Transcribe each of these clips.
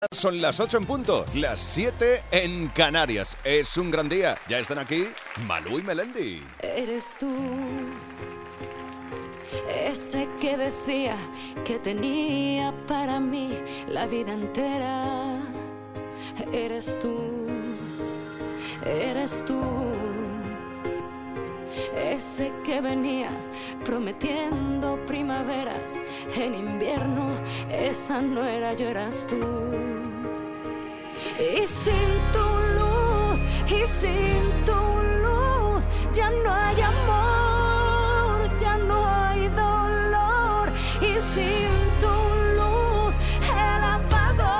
Son las 8 en punto, las 7 en Canarias. Es un gran día. Ya están aquí Malú y Melendi. Eres tú, ese que decía que tenía para mí la vida entera. Eres tú, ese que venía prometiendo primaveras en invierno. Esa no era yo, eras tú. Y sin tu luz, ya no hay amor, ya no hay dolor. Y sin tu luz, el apagón.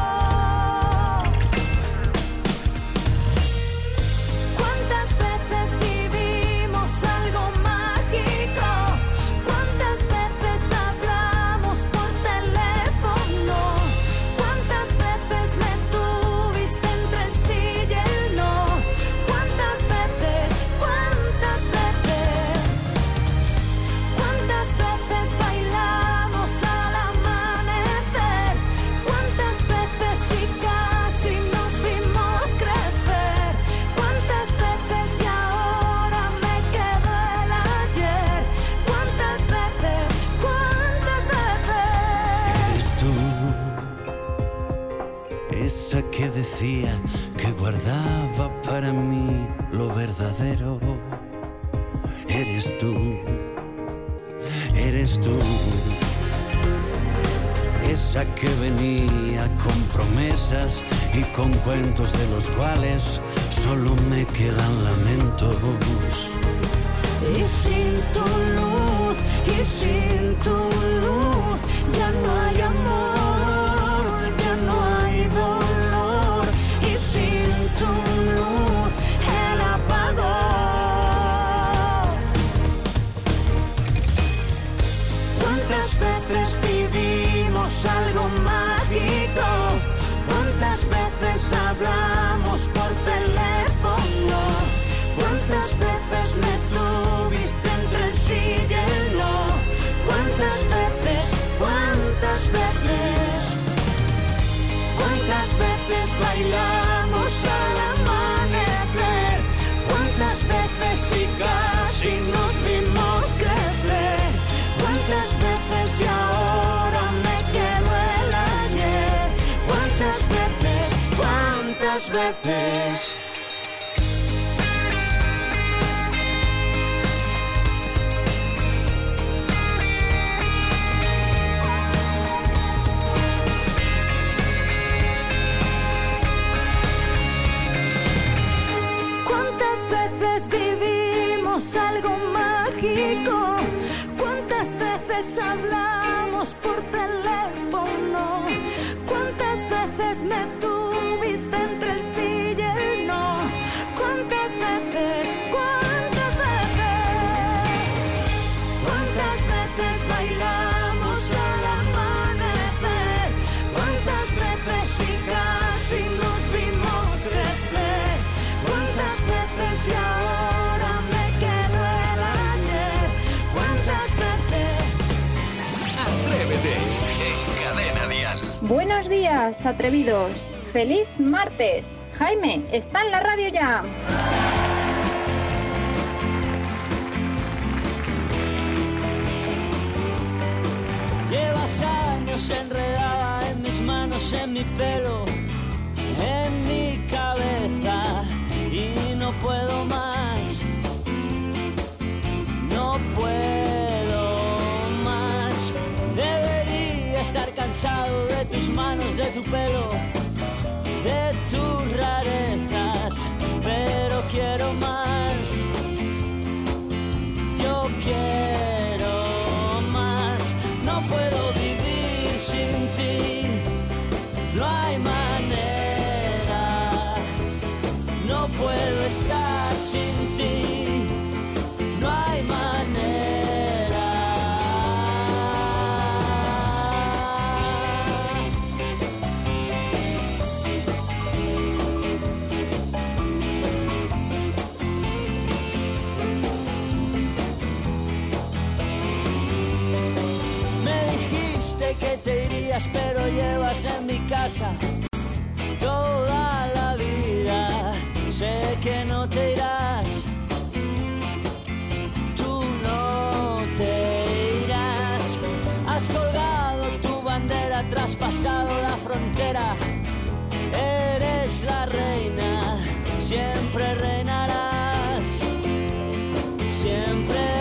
¿Cuántas veces vivimos algo mágico? ¿Cuántas veces hablamos por teléfono? ¿Cuántas veces me tuviste entre el sí y el no? ¿Cuántas veces bailamos al amanecer? ¿Cuántas veces y casi nos vimos crecer? ¿Cuántas veces y ahora me quedo el ayer? ¿Cuántas veces? Eres tú, esa que decía que guardaba para mí lo verdadero. Eres tú, esa que venía con promesas y con cuentos de los cuales solo me quedan lamentos. Y sin tu luz, ya no hay amor, ya no hay dolor. Y sin tu luz, el apagón. ¿Cuántas veces vivimos algo mágico? ¿Cuántas veces hablamos por teléfono? ¿Cuántas veces me tuviste entre el sí y el no? ¿Cuántas veces? ¿Cuántas veces bailamos al amanecer? ¿Cuántas veces y casi nos vimos crecer? ¿Cuántas veces y ahora me quedo el ayer? ¿Cuántas veces? ¿Cuántas veces vivimos algo mágico? ¿Cuántas veces hablamos por teléfono? ¿Cuántas veces me tuviste entre el sí y el no? ¿Cuántas veces? ¿Cuántas veces bailamos al amanecer? ¿Cuántas veces y casi nos vimos crecer? ¿Cuántas veces y ahora me quedo el ayer? ¿Cuántas veces? Atrévete en Cadena Dial. Buenos días, atrevidos. ¡Feliz martes! Jaime, está en la radio ya. Llevas años enredada en mis manos, en mi pelo, en mi cabeza, y no puedo más, no puedo más. Debería estar cansado de tus manos, de tu pelo, de tus rarezas, pero quiero más, yo quiero más. No puedo vivir sin ti, no hay manera. No puedo estar sin ti, no hay manera. que te irías, pero llevas en mi casa casa toda la vida. Sé que no te irás, tú no te irás. Has colgado tu bandera, traspasado la frontera. Eres la reina, siempre reinarás, siempre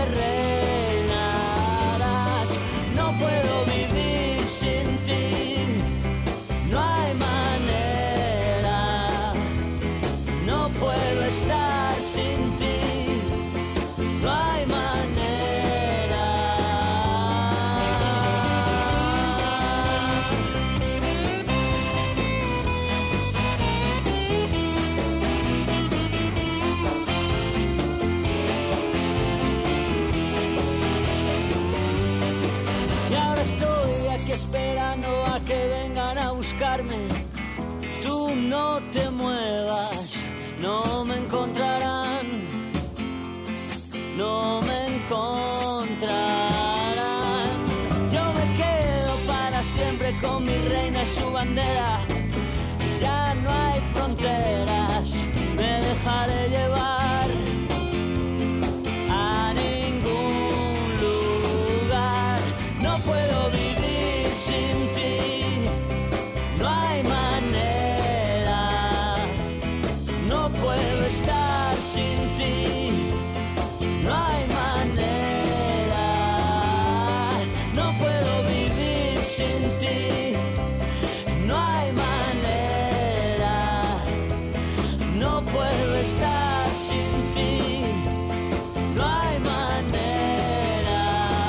reinarás. No puedo vivir sin ti, no hay manera. No puedo estar sin ti, no hay manera. Y ahora estoy aquí esperando a que vengan a buscarme. Tú no te muevas, no me encontrarán, no me encontrarán. Yo me quedo para siempre con mi reina y su bandera. Ya no hay fronteras, me dejaré llevar a ningún lugar. No puedo vivir sin ti, no hay manera. No puedo estar sin ti, no hay manera. No puedo vivir sin ti, no hay manera. No puedo estar sin ti, no hay manera.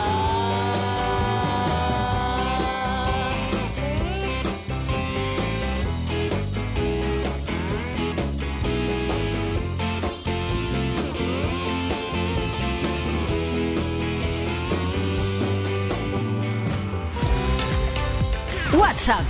WhatsApp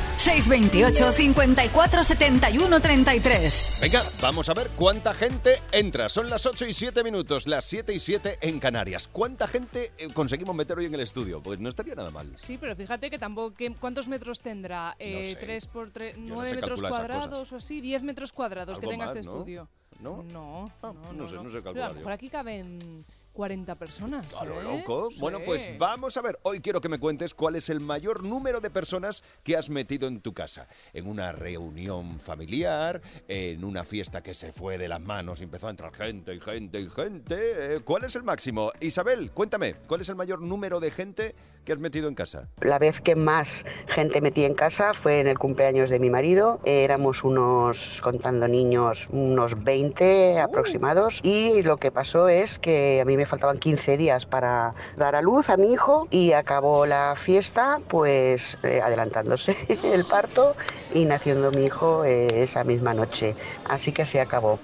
628 54 71 33. Venga, vamos a ver cuánta gente entra. Son las 8:07, las 7:07 en Canarias. ¿Cuánta gente conseguimos meter hoy en el estudio? Pues no estaría nada mal. Sí, pero fíjate que tampoco... ¿Cuántos metros tendrá? No sé. 3 por 3, Yo no 9 sé metros calcular esas cuadrados o así, 10 metros cuadrados que Algo tenga más, este ¿no? estudio. ¿No? No, No sé Pero calcular a lo mejor yo. aquí caben 40 personas. Claro, ¿eh? loco. Sí. Bueno, pues vamos a ver. Hoy quiero que me cuentes cuál es el mayor número de personas que has metido en tu casa. En una reunión familiar, en una fiesta que se fue de las manos y empezó a entrar gente y gente y gente. ¿Cuál es el máximo? Isabel, cuéntame, ¿cuál es el mayor número de gente que has metido en casa? La vez que más gente metí en casa fue en el cumpleaños de mi marido. Éramos contando niños, unos 20 aproximados. Y lo que pasó es que a mí me faltaban 15 días para dar a luz a mi hijo y acabó la fiesta pues adelantándose el parto y naciendo mi hijo esa misma noche. Así que así acabó.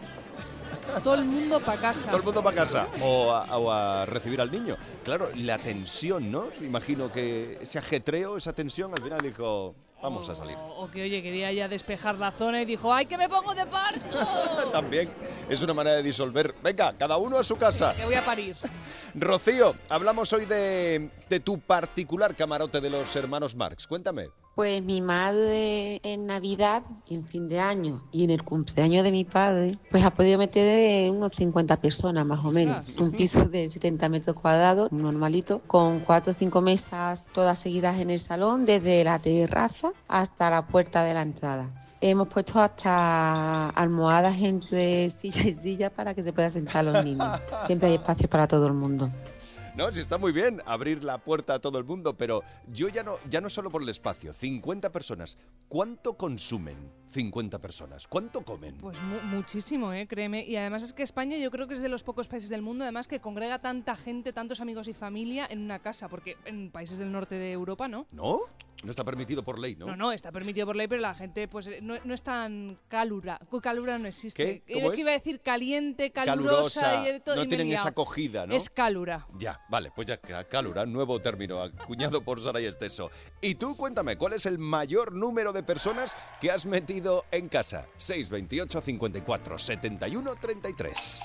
Todo el mundo para casa. Todo el mundo para casa o a recibir al niño. Claro, la tensión, ¿no? Imagino que ese ajetreo, esa tensión, al final dijo, vamos a salir. O que, oye, quería ya despejar la zona y dijo, ¡ay, que me pongo de parto! También es una manera de disolver. Venga, cada uno a su casa. Que voy a parir. Rocío, hablamos hoy de tu particular camarote de los hermanos Marx. Cuéntame. Pues mi madre en Navidad, en fin de año y en el cumpleaños de mi padre, pues ha podido meter unos 50 personas más o menos. Un piso de 70 metros cuadrados, normalito, con 4 o 5 mesas todas seguidas en el salón, desde la terraza hasta la puerta de la entrada. Hemos puesto hasta almohadas entre silla y silla para que se puedan sentar los niños. Siempre hay espacio para todo el mundo. No, sí está muy bien abrir la puerta a todo el mundo, pero yo ya no solo por el espacio, 50 personas. ¿Cuánto consumen 50 personas? ¿Cuánto comen? Pues muchísimo, créeme. Y además es que España yo creo que es de los pocos países del mundo además que congrega tanta gente, tantos amigos y familia en una casa, porque en países del norte de Europa, ¿no? ¿No? No está permitido por ley, ¿no? No, está permitido por ley, pero la gente pues no es tan calura. Calura no existe. ¿Qué? ¿Cómo es? Que iba a decir caliente, calurosa y todo. No y tienen esa acogida, ¿no? Es calura. Ya, vale, pues ya calura, nuevo término, acuñado por Saray Esteso. Y tú, cuéntame, ¿cuál es el mayor número de personas que has metido en casa? 628 54 71 33.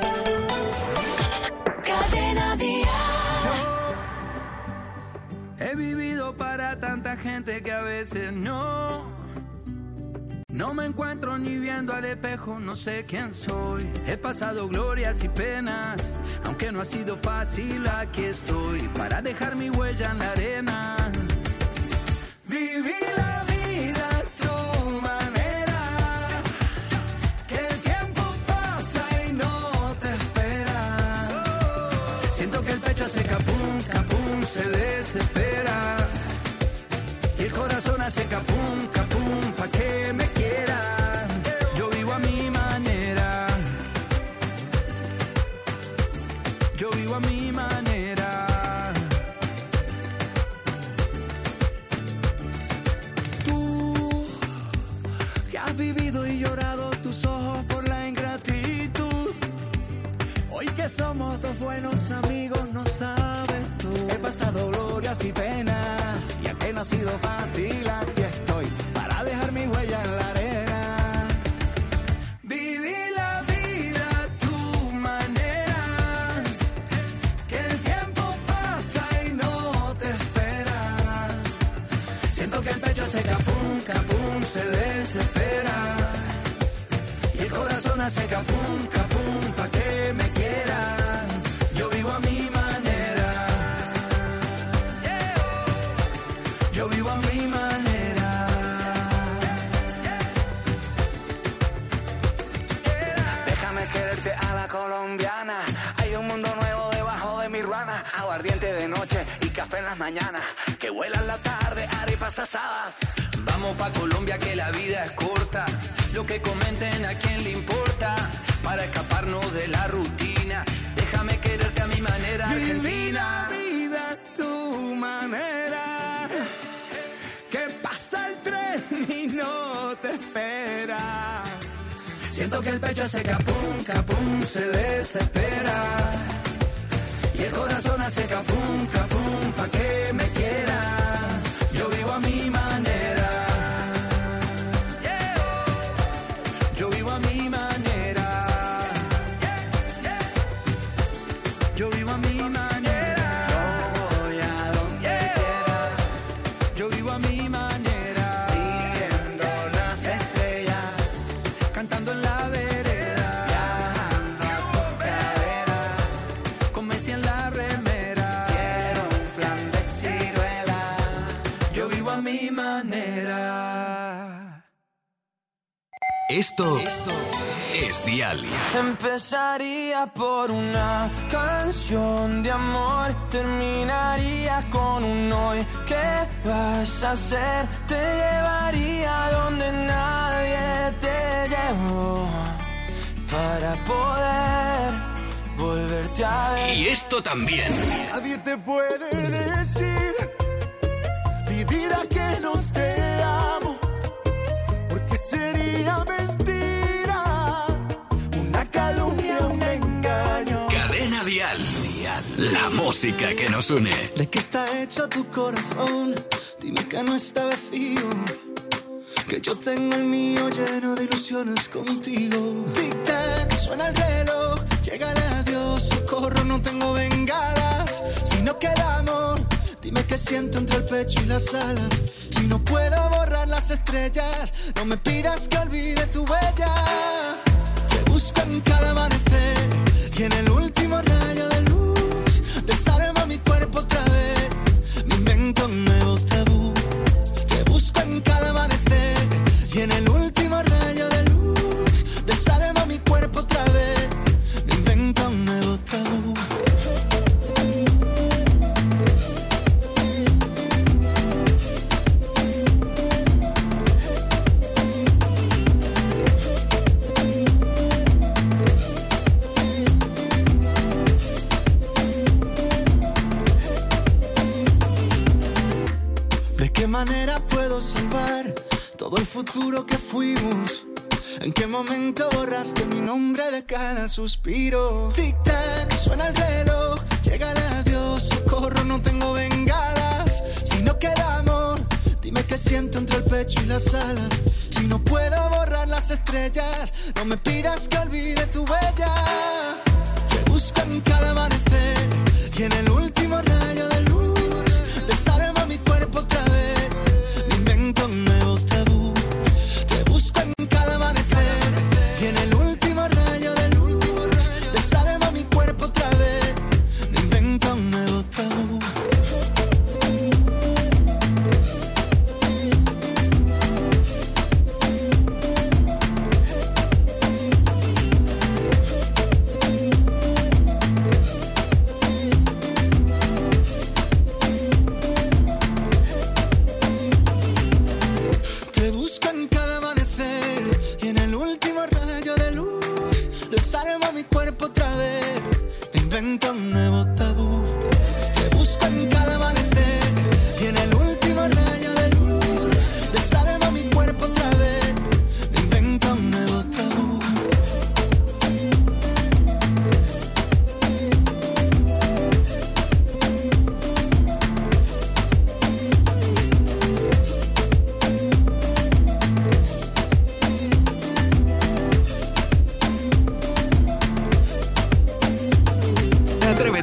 Cadena Dial. He vivido para tanta gente que a veces no No me encuentro ni viendo al espejo, no sé quién soy. He pasado glorias y penas, aunque no ha sido fácil, aquí estoy para dejar mi huella en la arena. Viví la vida a tu manera, que el tiempo pasa y no te espera. Siento que el pecho hace capum, capum, se desespera. Y el corazón hace capum, capum, pa' que me quieras. Yo vivo a mi manera. Yo vivo a mi manera. Tú, que has vivido y llorado tus ojos por la ingratitud. Hoy que somos dos buenos amigos, no sabes tú. He pasado glorias y penas, y aunque no ha sido fácil, aquí estoy para dejar mi huella en la arena. Viví la vida a tu manera, que el tiempo pasa y no te espera. Siento que el pecho hace capum, capum, se desespera. Y el corazón hace capum, capum, pa' que me quieras. Yo vivo a mi manera. Yo vivo a mi manera. Déjame quererte a la colombiana. Hay un mundo nuevo debajo de mi ruana. Aguardiente de noche y café en las mañanas. Que vuelan la tarde, arepas asadas. Vamos pa' Colombia que la vida es corta. Lo que comenten a quién le importa. Para escaparnos de la rutina. Déjame quererte a mi manera, Argentina. Viví la vida a tu manera. Que pasa el tren y no te espera. Siento que el pecho hace capum, capum, se desespera. Y el corazón hace capum, capum, pa' que me quieras. Yo vivo a mi manera. Yo vivo a mi manera. Yo vivo a mi manera. Yo voy a donde quiera. Yo vivo a mi manera. Siguiendo las estrellas. Cantando en la vereda. Viajando a tu cadera. Con Messi en la remera. Quiero un flan de ciruela. Yo vivo a mi manera. Esto es Dial. Empezaría por una canción de amor, terminaría con un hoy. ¿Qué vas a hacer? Te llevaría donde nadie te llevó, para poder volverte a ver. Y esto también. Nadie te puede decir mi vida que no te amo, porque sería mentira, una calumnia, un engaño. Cadena Dial. La música que nos une. ¿De qué está hecho tu corazón? Dime que no está vacío, que yo tengo el mío lleno de ilusiones contigo. Tic-tac, suena el reloj, llega el adiós, socorro, no tengo bengalas. Si no queda amor, dime qué siento entre el pecho y las alas. Si no puedo borrar las estrellas, no me pidas que olvide tu huella. Te busco en cada amanecer y en el último rayo de luz desarma mi cuerpo otra vez. Me invento un nuevo tabú. Te busco en cada amanecer y en el último rayo de luz desarma mi cuerpo otra vez. Me invento un nuevo tabú. ¿De qué manera puedo salvar todo el futuro que fuimos? ¿En qué momento borraste mi nombre de cada suspiro? Tic-tac, suena el reloj, llega el adiós, socorro, no tengo bengalas. Si no queda amor, dime qué siento entre el pecho y las alas. Si no puedo borrar las estrellas, no me pidas que olvide tu huella. Te busco en cada amanecer y en el último rayo de luz desarma mi cuerpo otra vez. Me invento un nuevo tabú. Te busco en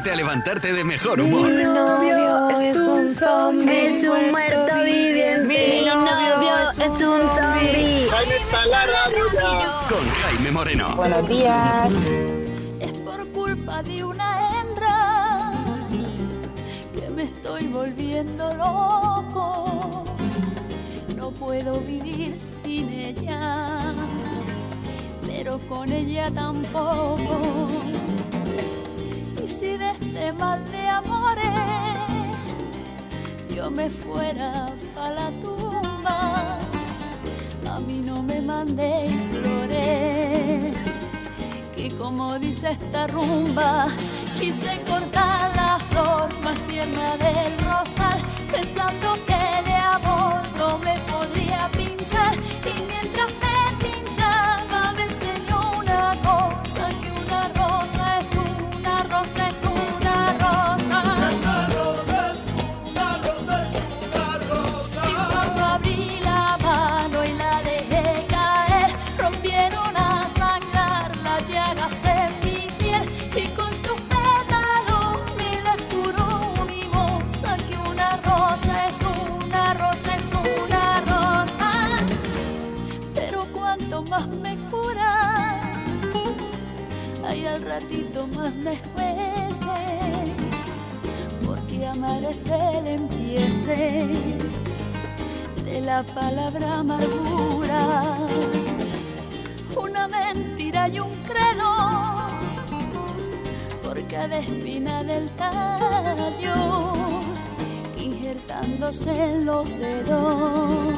ayudarte a levantarte de mejor humor. Mi novio es un zombie, es un muerto viviente. Mi novio es un zombie. Jaime está en la radio. Con Jaime Moreno. Buenos días. Es por culpa de una hembra que me estoy volviendo loco. No puedo vivir sin ella, pero con ella tampoco. Y si de este mal de amores yo me fuera pa' la tumba, a mí no me mandéis flores, que como dice esta rumba, quise cortar la flor más tierna del rosal, pensando que de amor no me podría pinchar, y mientras me pinchaba me enseñó una cosa, que una rosa es una rosa, es una rosa. Una rosa es una rosa, es una rosa. Y cuando abrí la mano y la dejé caer, rompieron a sangrar las llagas en mi piel, y con sus pétalos me las curó mi moza, que una rosa es una rosa, es una rosa. Pero cuanto más me cura, ay, al ratito más me cuece, porque amar es el empiece de la palabra amargura. Una mentira y un credo por cada espina del tallo, injertándose en los dedos.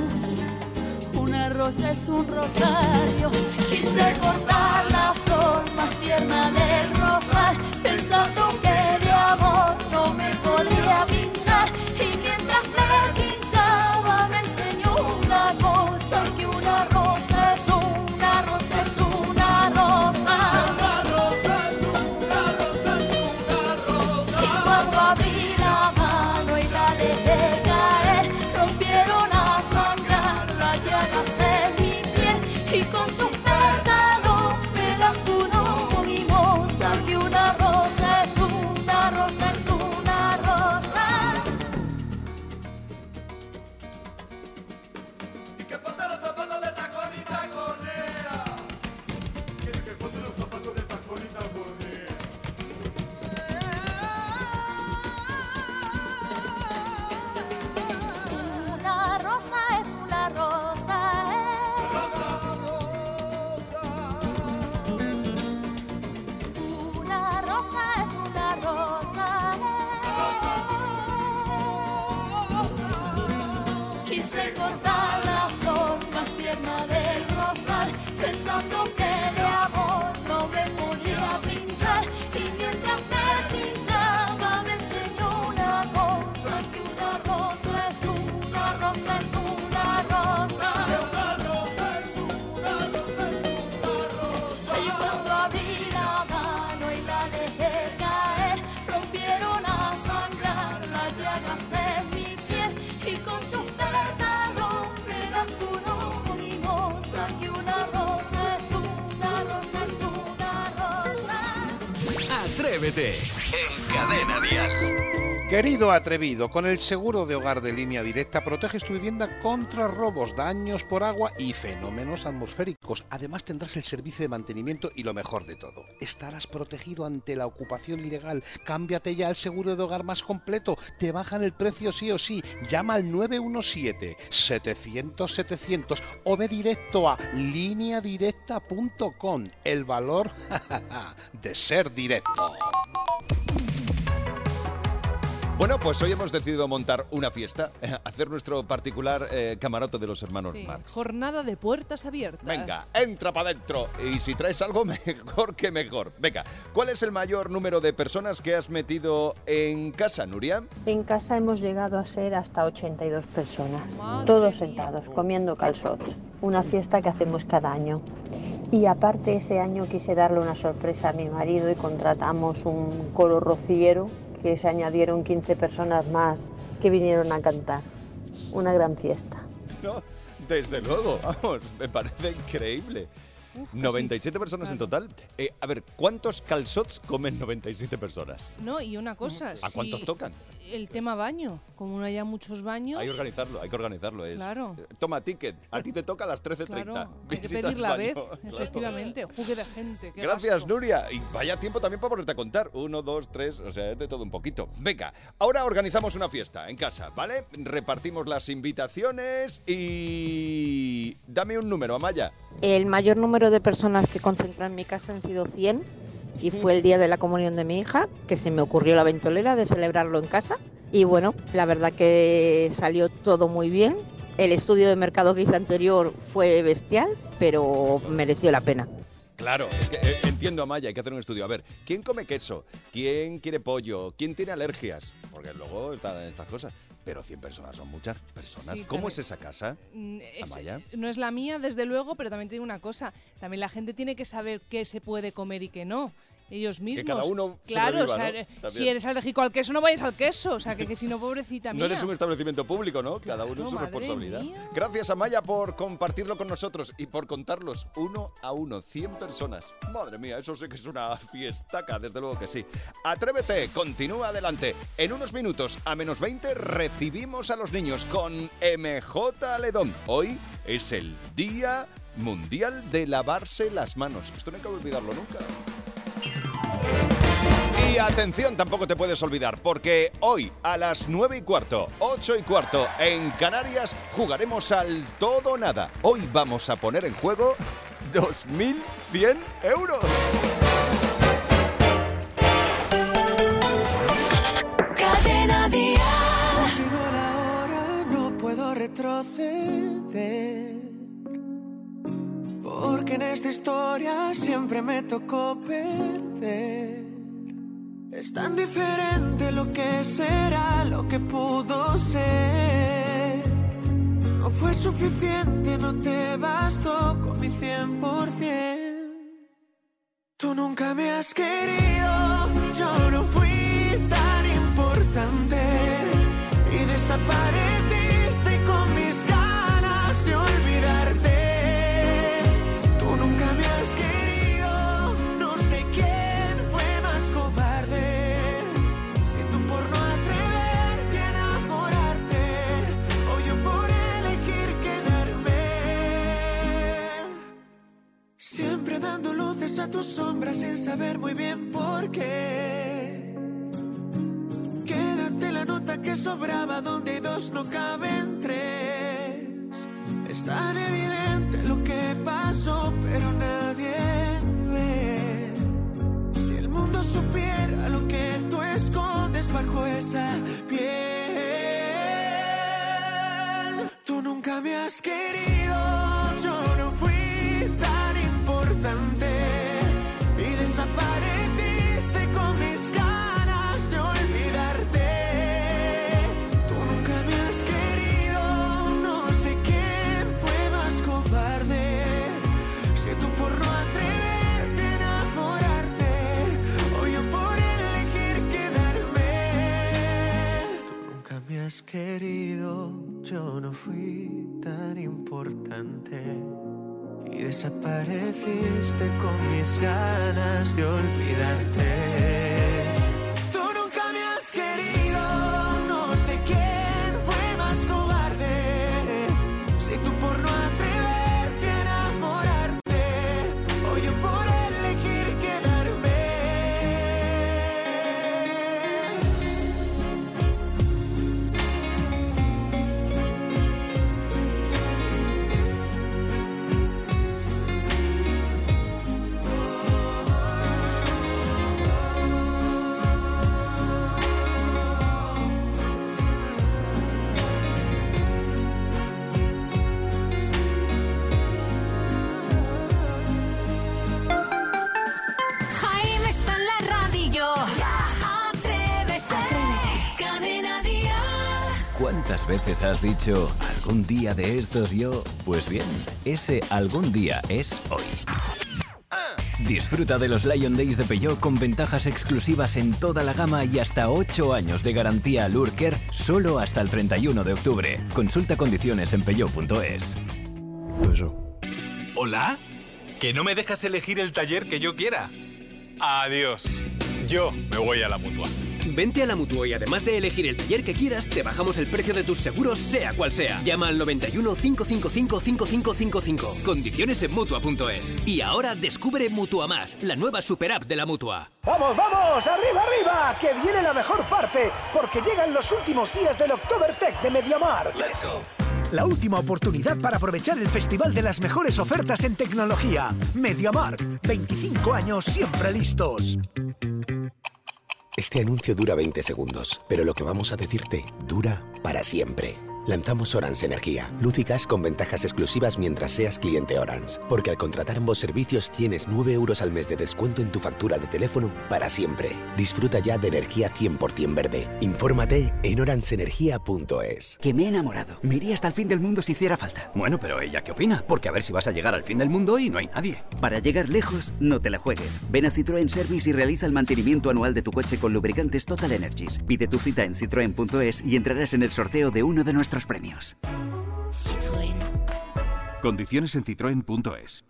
Una rosa es un rosario. Quise cortar la flor más tierna del rosal, pensando que de amor no me podría pinchar, y mientras me pinchaba me enseñó una cosa, que una rosa es una rosa, es una rosa. Una rosa es una rosa, es una rosa. Y cuando abrí la mano y la dejé caer, rompieron a sangrar las llagas en mi piel, y con sus pétalos me las curó mi moza, que una rosa es una rosa, es una rosa. Y que ponte los zapatos de tacón y taconea. Quiere que ponte los zapatos de tacón y taconea. Una rosa es una rosa, una rosa es una rosa, quise cortar la flor más tierna del rosal, pensando que de amor no me podía pinchar, y mientras me pinchaba me enseñó una cosa, que una rosa es una rosa, es una rosa. Una rosa es una rosa, es una rosa. Y cuando abrí la mano y la dejé caer, rompieron a sangrar las llagas en mi piel, y con sus pétalos me las curó mi moza, que una rosa es una rosa, es una rosa. Atrévete en Cadena Dial. Querido atrevido, con el seguro de hogar de Línea Directa proteges tu vivienda contra robos, daños por agua y fenómenos atmosféricos. Además tendrás el servicio de mantenimiento y lo mejor de todo, estarás protegido ante la ocupación ilegal. Cámbiate ya al seguro de hogar más completo, te bajan el precio sí o sí. Llama al 917-700-700 o ve directo a lineadirecta.com. El valor de ser directo. Bueno, pues hoy hemos decidido montar una fiesta, hacer nuestro particular camarote de los hermanos Marx. Jornada de puertas abiertas. Venga, entra para adentro. Y si traes algo, mejor que mejor. Venga, ¿cuál es el mayor número de personas que has metido en casa, Nuria? En casa hemos llegado a ser hasta 82 personas, todos sentados, comiendo calçots. Una fiesta que hacemos cada año. Y aparte ese año quise darle una sorpresa a mi marido y contratamos un coro rociero, que se añadieron 15 personas más que vinieron a cantar. Una gran fiesta. No, desde luego, vamos, me parece increíble. Uf, 97 personas en total. A ver, ¿cuántos calzots comen 97 personas? No, y una cosa. ¿A cuántos tocan? El tema baño. Como no haya muchos baños. Hay que organizarlo. Claro. Toma ticket, a ti te toca a las 13:30. Claro, hay que pedir la vez, efectivamente. Jugue de gente. Gracias, gasto. Nuria. Y vaya tiempo también para ponerte a contar. 1, 2, 3, o sea, es de todo un poquito. Venga, ahora organizamos una fiesta en casa, ¿vale? Repartimos las invitaciones y... Dame un número, Amaya. El mayor número de personas que concentran en mi casa han sido 100 y fue el día de la comunión de mi hija, que se me ocurrió la ventolera de celebrarlo en casa. Y bueno, la verdad que salió todo muy bien. El estudio de mercado que hice anterior fue bestial, pero mereció la pena. Claro, es que entiendo, Amaya, hay que hacer un estudio. A ver, ¿quién come queso? ¿Quién quiere pollo? ¿Quién tiene alergias? Porque luego están estas cosas. Pero 100 personas son muchas personas. Sí, ¿Cómo también, es esa casa, Amaya? No es la mía, desde luego, pero también te digo una cosa. También la gente tiene que saber qué se puede comer y qué no. Ellos mismos. Que cada uno claro, sobreviva, ¿no? Si eres alérgico al queso, no vayas al queso. O sea, que si no, pobrecita mía. No eres un establecimiento público, ¿no? Cada uno es su responsabilidad. Gracias, Amaya, por compartirlo con nosotros y por contarlos uno a uno. 100 personas. Madre mía, eso sí que es una fiestaca, desde luego que sí. Atrévete, continúa adelante. En unos minutos, a menos 20, recibimos a los niños con MJ Ledón. Hoy es el Día Mundial de Lavarse las Manos. Esto no hay que olvidarlo nunca. Y atención, tampoco te puedes olvidar, porque hoy a las 9:15, 8:15 en Canarias jugaremos al todo o nada. Hoy vamos a poner en juego 2.100 euros. Cadena Dial. Llegó la hora, no puedo retroceder, porque en esta historia siempre me tocó perder. Es tan diferente lo que será, lo que pudo ser. No fue suficiente, no te bastó con mi 100%. Tú nunca me has querido, yo no fui tan importante. Y desapareciste con mis ganas de olvidarte. Tú nunca me has querido, no sé quién fue más cobarde. Si tú por no atreverte a enamorarte, o yo por elegir quedarme. Siempre dando luces a tus sombras sin saber muy bien por qué. Quédate la nota que sobraba, donde hay dos no caben tres. Es tan evidente lo que pasó, pero nadie ve. Si el mundo supiera lo que tú escondes bajo esa piel. Tú nunca me has querido, yo no fui tan importante. Y desapareciste con mis ganas de olvidarte. Tú nunca me has querido, no sé quién fue más cobarde. Si tú por no atreverte a enamorarte, o yo por elegir quedarme. Tú nunca me has querido, yo no fui tan importante. Y desapareciste con mis ganas de olvidarte. Tú nunca me has querido, no sé quién fue más cobarde. Si tú por no atreverte a enamorarte, o yo por elegir quedarme. Jaime está en la radio. Atrévete. Cadena Dial. ¿Cuántas veces has dicho algún día de estos yo? Pues bien, ese algún día es hoy. Disfruta de los Lion Days de Peugeot con ventajas exclusivas en toda la gama y hasta 8 años de garantía Lurker solo hasta el 31 de octubre. Consulta condiciones en peugeot.es. ¿Hola? que no me dejas elegir el taller que yo quiera. Adiós. Yo me voy a la Mutua. Vente a la Mutua y además de elegir el taller que quieras, te bajamos el precio de tus seguros, sea cual sea. Llama al 91 555 5555. Condiciones en Mutua.es. Y ahora descubre Mutua Más, la nueva super app de la Mutua. ¡Vamos, vamos! ¡Arriba, arriba! ¡Que viene la mejor parte! Porque llegan los últimos días del Oktobertech de Mediamar. Let's go. La última oportunidad para aprovechar el festival de las mejores ofertas en tecnología. Mediamar. 25 años siempre listos. Este anuncio dura 20 segundos, pero lo que vamos a decirte dura para siempre. Lanzamos Orange Energía, luz y gas con ventajas exclusivas mientras seas cliente Orange. Porque al contratar ambos servicios tienes 9 euros al mes de descuento en tu factura de teléfono para siempre. Disfruta ya de energía 100% verde. Infórmate en orangeenergia.es. Que me he enamorado. Me iría hasta el fin del mundo si hiciera falta. Bueno, pero ¿ella qué opina? Porque a ver si vas a llegar al fin del mundo y no hay nadie. Para llegar lejos, no te la juegues. Ven a Citroën Service y realiza el mantenimiento anual de tu coche con lubricantes Total Energies. Pide tu cita en citroen.es y entrarás en el sorteo de uno de nuestros premios. Citroën. Condiciones en citroen.es.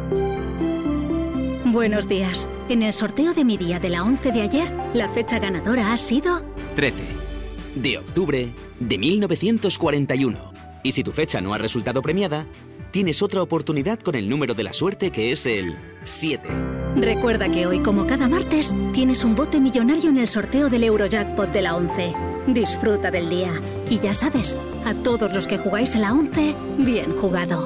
Buenos días. En el sorteo de mi día de la 11 de ayer, la fecha ganadora ha sido 13 de octubre de 1941. Y si tu fecha no ha resultado premiada, tienes otra oportunidad con el número de la suerte, que es el 7. Recuerda que hoy, como cada martes, tienes un bote millonario en el sorteo del Eurojackpot de la 11. Disfruta del día. Y ya sabes, a todos los que jugáis a la 11, bien jugado.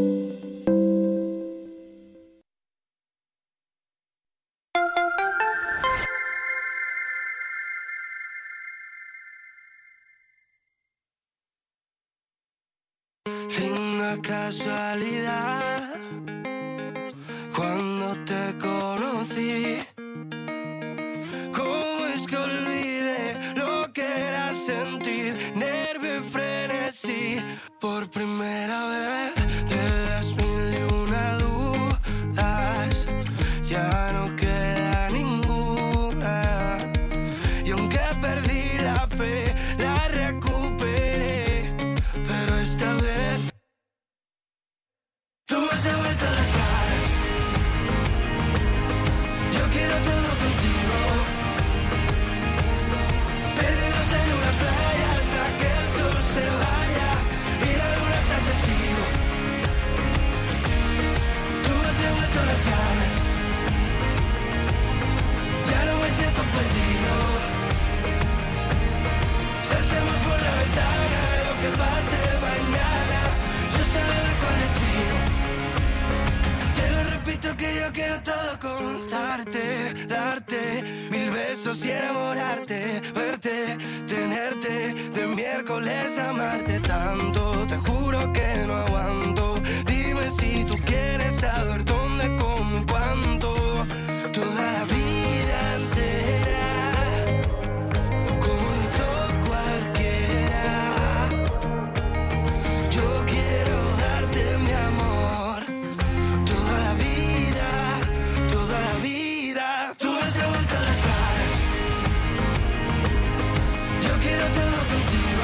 Linda casualidad, cuando te conocí, ¿cómo es que olvidé lo que era sentir nervio y frenesí? Por primera vez de las mil y una dudas, ya no queda ninguna. Y aunque perdí la fe, la recuperé, pero esta vez tú me has devuelto las caras. Yo quiero todo contigo, perdidos en una playa hasta que el sol se vaya y la luna sea testigo. Tú me has devuelto las ganas, ya no me siento perdido. Saltemos por la ventana, lo que pase mañana, yo se lo dejo al destino. Te lo repito que yo quiero todo contarte, darte 1000 besos y enamorarte, verte, tenerte, de miércoles amarte tanto. Te juro que no aguanto. Dime si tú quieres saber dónde, cómo y cuándo. Toda la vida entera, como lo hizo cualquiera. Yo quiero darte mi amor, toda la vida, toda la vida. Tú me has devuelto las ganas, yo quiero todo contigo,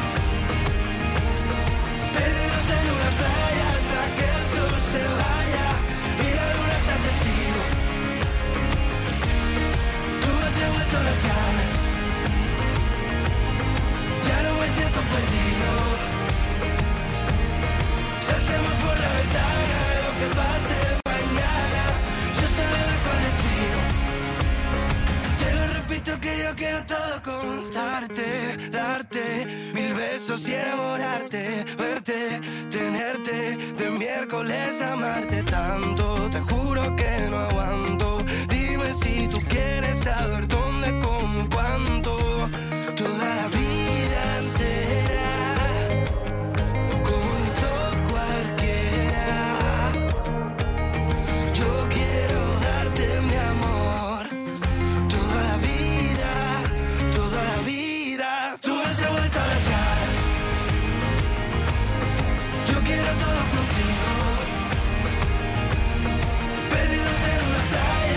perdidos en una playa hasta que el sol se vaya y la luna sea testigo. Tú me has devuelto las ganas, ya no me siento perdido. Saltemos por la ventana, lo que pase mañana, yo se lo dejo al destino. Te lo repito que yo quiero todo contarte, darte 1000 besos y enamorarte, verte, tenerte, de miércoles amarte tanto. Te juro que no aguanto. Dime si tú quieres saber dónde, cómo y cuándo. Toda la vida entera, como lo hizo cualquiera. Yo quiero darte mi amor, toda la vida, toda la vida. Tú me has devuelto las ganas, yo quiero todo contigo, perdidos en una playa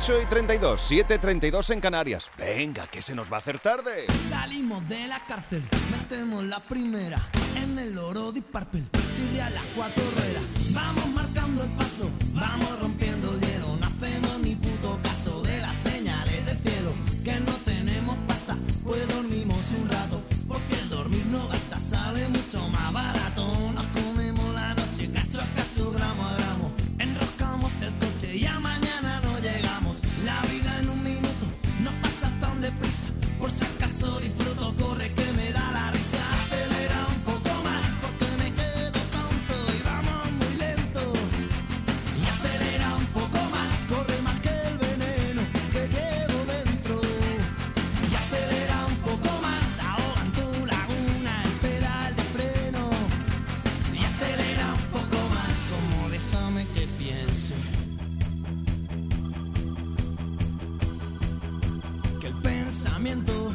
8:32, 7:32 en Canarias. Venga, que se nos va a hacer tarde. Salimos de la cárcel, metemos la primera en el oro de Purple, chirria las 4 ruedas. Vamos marcando el paso, vamos rompiendo el hielo. No hacemos ni puto caso de las señales del cielo. Que no tenemos pasta, pues dormimos un rato, porque el dormir no gasta, sale mucho más barato. Nos comemos la noche, cacho a cacho, gramo a gramo. Enroscamos el coche y a mañana no llegamos. La vida en un minuto no pasa tan deprisa. Por si acaso disfruto, corre que me da la risa. Acelera un poco más porque me quedo tonto y vamos muy lento. Y acelera un poco más, corre más que el veneno que llevo dentro. Y acelera un poco más, ahoga en tu laguna el pedal de freno. Y acelera un poco más, como déjame que piense. Que el pensamiento.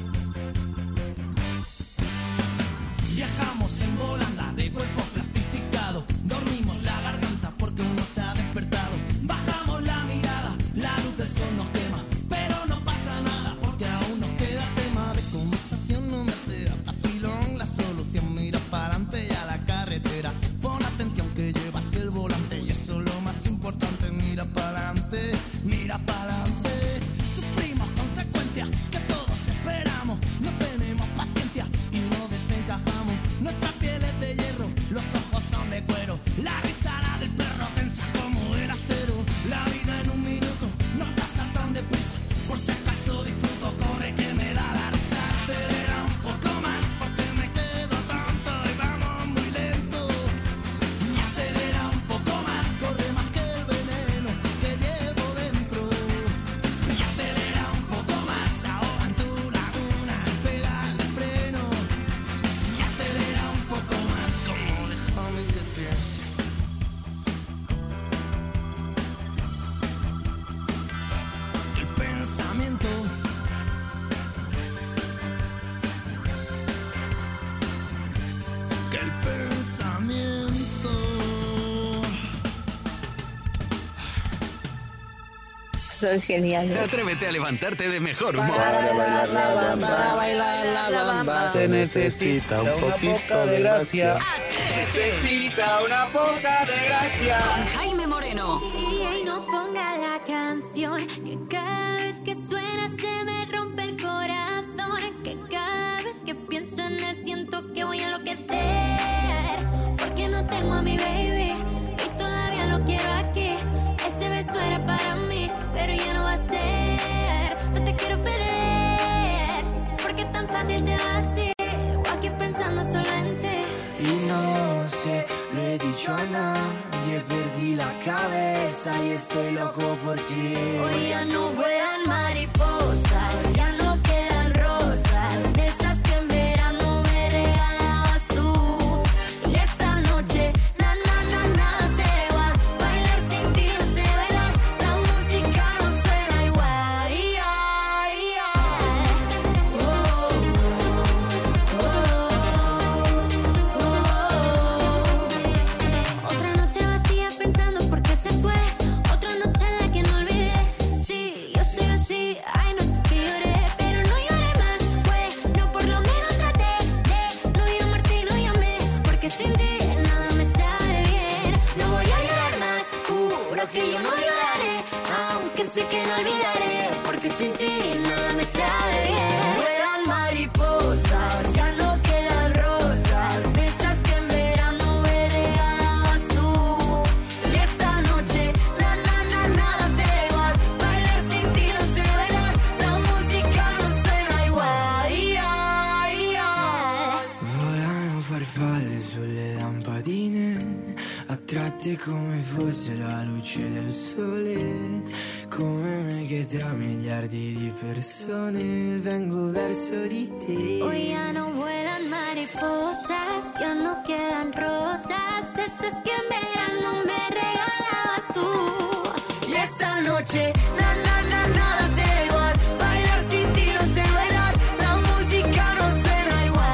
Viajamos en volanda de cuerpo plastificado. Dormimos la garganta porque uno se ha despertado. Bajamos la mirada, la luz del sol nos quema. Pero no pasa nada porque aún nos queda tema de conversación. No me sea vacilón la solución. Mira para adelante y a la carretera. Pon atención que llevas el volante y eso es lo más importante. Mira para adelante, mira para adelante. Sufrimos consecuencias que todos esperamos. No tenemos paciencia y no desencajamos. Nuestra piel es de hierro, los ojos son de cuero. La risa la del perro tensa como el acero. La vida en un minuto no pasa tan deprisa. Por si acaso disfruto, corre que me da la risa. Acelera un poco más porque me quedo tonto y vamos muy lento. Y acelera un poco más, corre más que el veneno que llevo dentro. Y acelera un poco más, ahoga en tu laguna el pedal de freno. Y acelera un poco más, como déjame que piense. Que el pensamiento. Que el pensamiento. Soy genial. Atrévete a levantarte de mejor humor. Se necesita un poquito de gracia. Necesita una poca de gracia. Con Jaime Moreno. Y no ponga la canción que cada vez que suena se me rompe el corazón. Que cada vez que pienso en él siento que voy a enloquecer. Porque no tengo a mi baby y todavía lo quiero aquí. Ese beso era para mí, pero ya no va a ser. No te quiero perder, porque es tan fácil te va así. O aquí pensando solo en ti. Y no sé, lo he dicho a nadie, perdí la cabeza y estoy loco por ti. Hoy ya no vuelan mariposas, ya no quedan rosas, de esas que en verano me regalabas tú. Y esta noche, nada será igual, bailar sin ti no sé bailar, la música no suena igual. Otra noche vacía pensando por qué se fue, otra noche en la que no olvidé. Sí, yo soy así, hay noches que lloré, pero no lloré más. Bueno, por lo menos traté de no llamarte y no llamé, porque sin ti nada me sabe bien. No voy a llorar más, juro que yo no lloraré, aunque sé que no olvidaré, porque sin ti nada me sabe bien. Vuelan mariposas, ya no quedan rosas, de esas que en verano me regalabas tú. Y esta noche, nada será igual, bailar sin ti no sé bailar, la música no suena igual. Volano farfalle sulle lampadine, attratte come fosse la luce del sole. Come me che tra miliardi di persone vengo verso di te. Hoy ya no vuelan mariposas, ya no quedan rosas, de esas que en verano me regalabas tú. Y esta noche, nada será igual, bailar sin ti no sé bailar, la música no suena igual.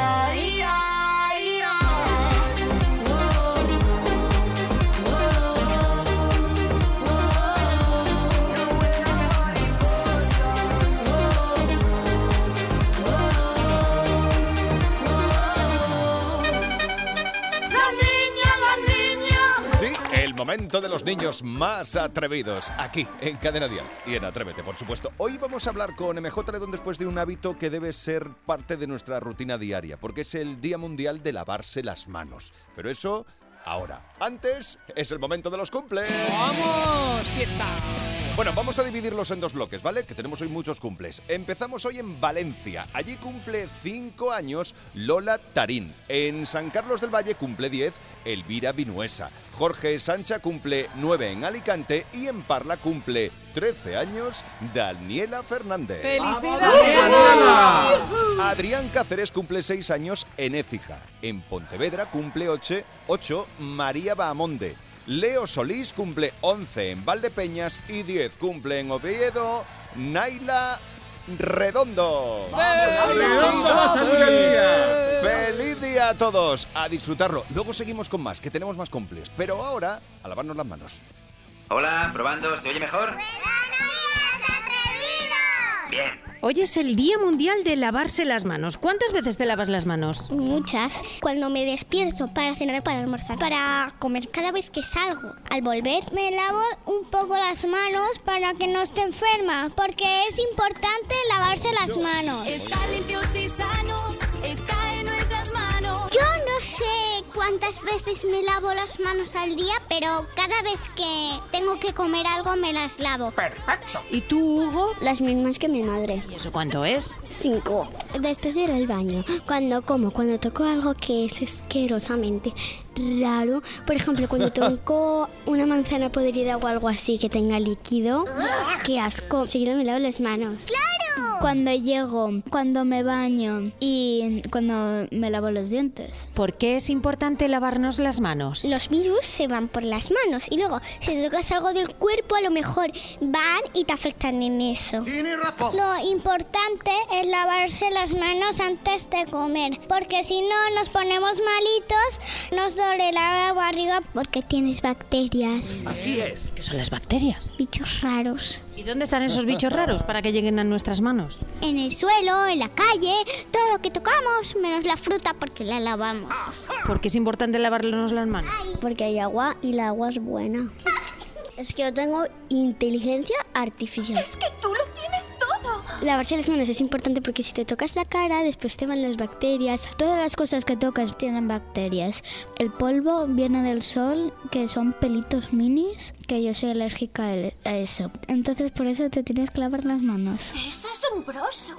momento de los niños más atrevidos, aquí en Cadena Dial y en Atrévete, por supuesto. Hoy vamos a hablar con MJ Ledón después de un hábito que debe ser parte de nuestra rutina diaria, porque es el Día Mundial de lavarse las manos. Pero eso ahora. Antes es el momento de los cumples. ¡Vamos! ¡Fiesta! Bueno, vamos a dividirlos en 2 bloques, ¿vale? Que tenemos hoy muchos cumples. Empezamos hoy en Valencia. Allí cumple 5 años Lola Tarín. En San Carlos del Valle cumple 10 Elvira Vinuesa. Jorge Sancha cumple 9 en Alicante y en Parla cumple 13 años Daniela Fernández. ¡Felicidades! Adrián Cáceres cumple 6 años en Écija. En Pontevedra cumple 8 María Bahamonde. Leo Solís cumple 11 en Valdepeñas y 10 cumple en Oviedo Naila Redondo. ¡Feliz día a todos! A disfrutarlo. Luego seguimos con más, que tenemos más cumples. Pero ahora, a lavarnos las manos. Hola, probando, ¿se oye mejor? Bien. Hoy es el Día Mundial de lavarse las manos. ¿Cuántas veces te lavas las manos? Muchas. Cuando me despierto, para cenar, para almorzar, para comer, cada vez que salgo. Al volver, me lavo un poco las manos para que no esté enferma, porque es importante lavarse las manos. Estar limpios y sanos está en nuestras manos. Yo no sé cuántas veces me lavo las manos al día, pero cada vez que tengo que comer algo me las lavo. Perfecto. ¿Y tú, Hugo? Las mismas que mi madre. ¿Y eso cuánto es? 5. Después de ir al baño, cuando toco algo que es asquerosamente raro, por ejemplo, cuando toco una manzana podrida o algo así que tenga líquido, ¡qué asco! Seguido me lavo las manos. ¡Claro! Cuando llego, cuando me baño y cuando me lavo los dientes. ¿Por qué es importante lavarnos las manos? Los virus se van por las manos y luego si te tocas algo del cuerpo a lo mejor van y te afectan en eso. Tienes razón. Lo importante es lavarse las manos antes de comer, porque si no nos ponemos malitos, nos duele la barriga porque tienes bacterias. Así es. ¿Qué son las bacterias? Bichos raros. ¿Y dónde están esos bichos raros para que lleguen a nuestras manos? En el suelo, en la calle, todo lo que tocamos, menos la fruta porque la lavamos. ¿Por qué es importante lavarnos las manos? Porque hay agua y el agua es buena. Es que yo tengo inteligencia artificial. Es que tú lo tienes todo. Lavarse las manos es importante porque si te tocas la cara, después te van las bacterias. Todas las cosas que tocas tienen bacterias. El polvo viene del sol, que son pelitos minis, que yo soy alérgica a eso. Entonces por eso te tienes que lavar las manos. Es asombroso.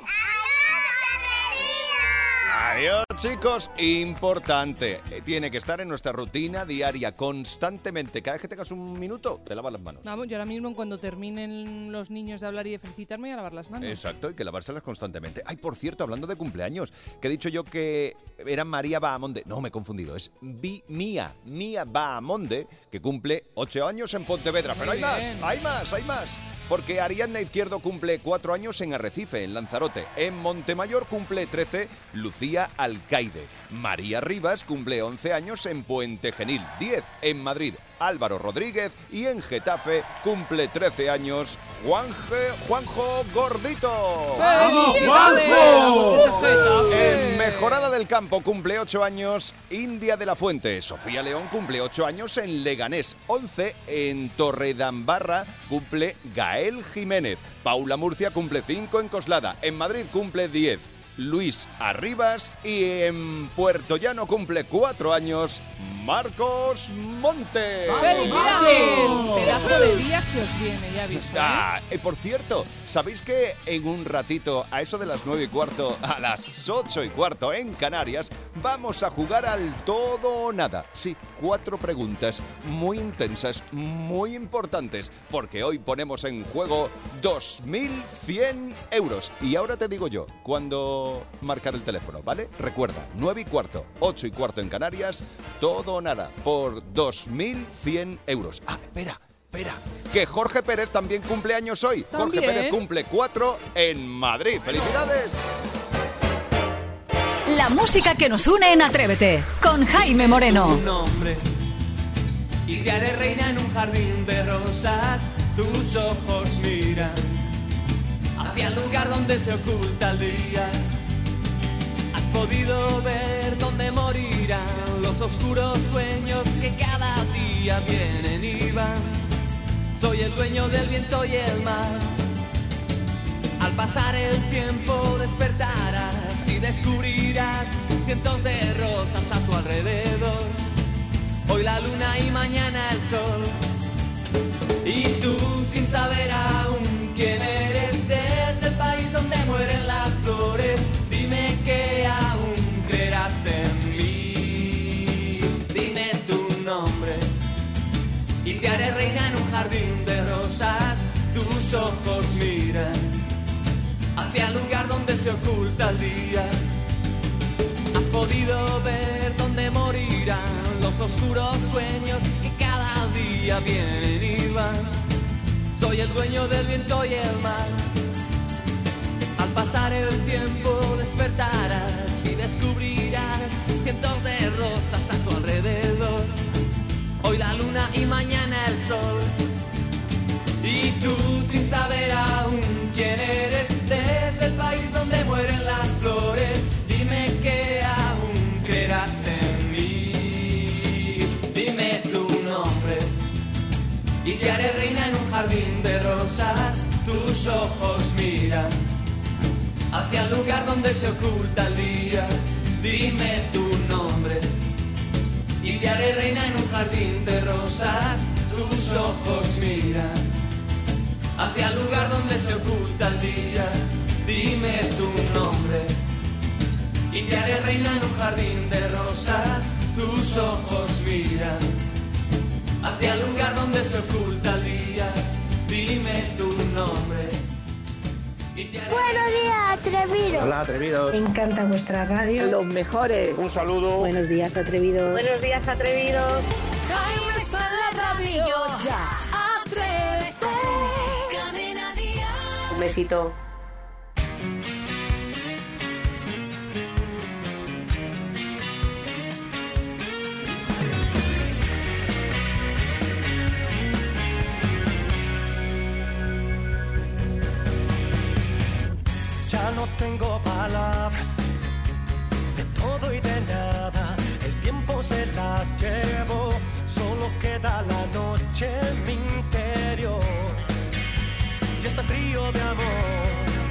Adiós, chicos. Importante. Tiene que estar en nuestra rutina diaria, constantemente. Cada vez que tengas un minuto, te lavas las manos. Vamos, yo ahora mismo cuando terminen los niños de hablar y de felicitarme, voy a lavar las manos. Exacto, hay que lavárselas constantemente. Ay, por cierto, hablando de cumpleaños, que he dicho yo que era María Bahamonde. No, me he confundido. Es Mía Bahamonde, que cumple 8 años en Pontevedra. Pero hay más. Porque Ariadna Izquierdo cumple 4 años en Arrecife, en Lanzarote. En Montemayor cumple 13 Lucía Alcaide. María Rivas cumple 11 años en Puente Genil. 10 en Madrid Álvaro Rodríguez. Y en Getafe cumple 13 años Juanjo Gordito. ¡Vamos, Juanjo! En Mejorada del Campo cumple 8 años India de la Fuente. Sofía León cumple 8 años en Leganés. 11 en Torredambarra cumple Gael Jiménez. Paula Murcia cumple 5 en Coslada. En Madrid cumple 10 Luis Arribas. Y en Puerto Llano cumple 4 años Marcos Monte. ¡Felicidades! Pedazo de día se os viene, ya aviso. Por cierto, ¿sabéis que en un ratito, a eso de las 9:15, a las 8:15 en Canarias, vamos a jugar al todo o nada? Sí, 4 preguntas muy intensas, muy importantes, porque hoy ponemos en juego 2.100 euros. Y ahora te digo yo, cuándo marcar el teléfono, ¿vale? Recuerda, 9:15, 8:15 en Canarias, todo o nada, por 2.100 euros. Ah, espera, que Jorge Pérez también cumple años hoy. ¿También? Jorge Pérez cumple 4 en Madrid. ¡Felicidades! La música que nos une en Atrévete, con Jaime Moreno. Tu nombre, y te haré reina en un jardín de rosas. Tus ojos miran hacia el lugar donde se oculta el día. Has podido ver dónde morirán los oscuros sueños que cada día día vienen y van. Soy el dueño del viento y el mar. Al pasar el tiempo despertarás y descubrirás cientos de rosas a tu alrededor. Hoy la luna y mañana el sol. Y tú sin saber aún quién eres, desde el país donde mueren las flores, dime que aún creerás en mí. Dime tu nombre y te haré reina en un jardín de rosas. Tus ojos miran hacia el lugar donde se oculta el día. Has podido ver dónde morirán los oscuros sueños que cada día vienen y van. Soy el dueño del viento y el mar. Al pasar el tiempo despertarás y descubrirás cientos de rosas a tu alrededor. Hoy la luna y mañana el sol. Y tú sin saber aún quién eres, desde el país donde mueren las flores, dime que aún creerás en mí. Dime tu nombre y te haré reina en un jardín de rosas. Tus ojos miran hacia el lugar donde se oculta el día. Dime tu nombre y te haré reina en un jardín de rosas. Tus ojos miran hacia el lugar donde se oculta el día. Dime tu nombre y te haré reina en un jardín de rosas. Tus ojos miran hacia el lugar donde se oculta el día. Dime tu nombre y te haré. Buenos días, atrevidos. Hola, atrevidos. Me encanta vuestra radio. Los mejores. Un saludo. Buenos días, atrevidos. Buenos días, atrevidos. Jaime está en la radio. Atrévete. Un besito. Ya no tengo palabras de todo y de nada. El tiempo se las llevó. Solo queda la noche en mi interior. Y este frío de amor.